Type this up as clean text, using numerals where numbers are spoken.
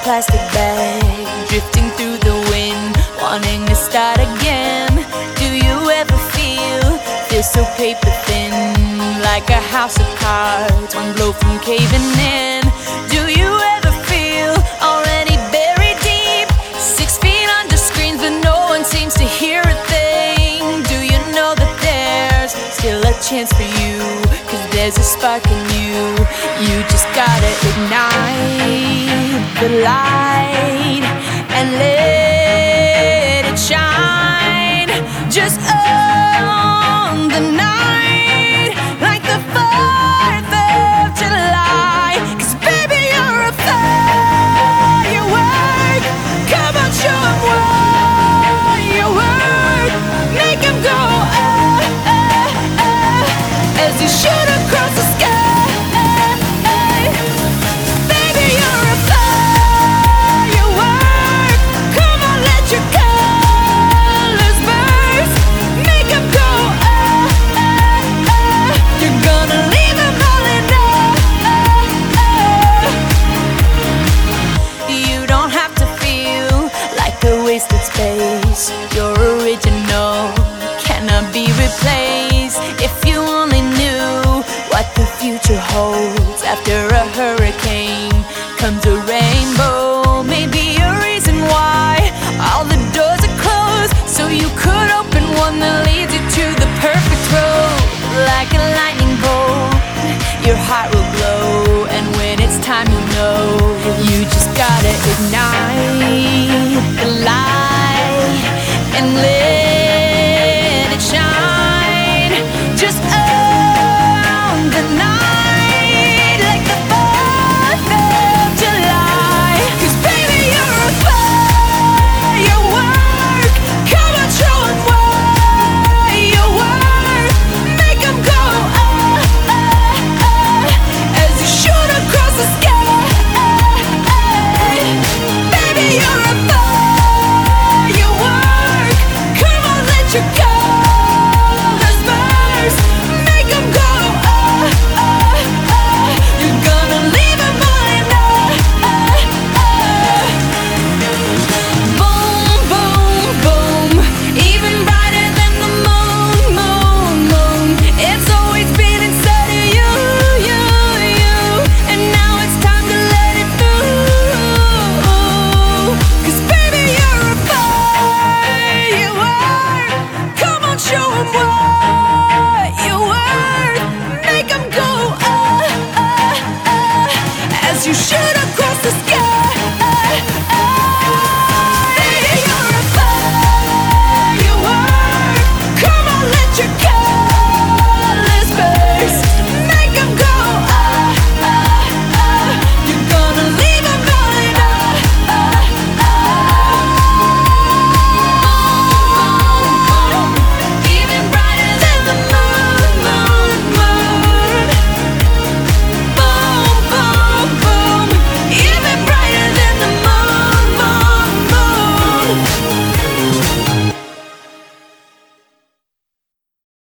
plastic bag, drifting through the wind, wanting to start again. Do you ever feel so paper thin, like a house of cards, one blow from caving in? Do you ever feel already buried deep, 6 feet under screens, but no one seems to hear a thing? Do you know that there's still a chance for you, 'cause there's a spark in you? You just gotta ignite the light and let it shine. Just own the night like the 4th of July. 'Cause baby, you're a firework. Come on, show 'em what you work. Make 'em go as you shoot across the sky. Baby, you're a firework. Come on, let your colors burst. Make 'em go you're gonna leave 'em all in awe. You don't have to feel like a wasted space. You're original, cannot be replaced. If you only knew what the future holds. After a hurricane comes a rainbow. Maybe a reason why all the doors are closed, so you could open one that leads you to the perfect road. Like a lightning bolt, your heart will glow, and when it's time, you know you just gotta ignite the light and live.